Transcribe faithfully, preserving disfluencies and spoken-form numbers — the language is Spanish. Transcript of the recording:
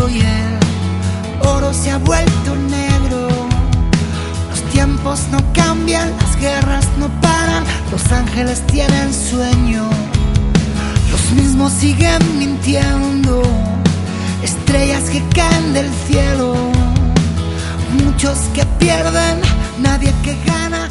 y el oro se ha vuelto negro. Los tiempos no cambian, las guerras no paran, los ángeles tienen sueño, los mismos siguen mintiendo, estrellas que caen del cielo, muchos que pierden, nadie que gana,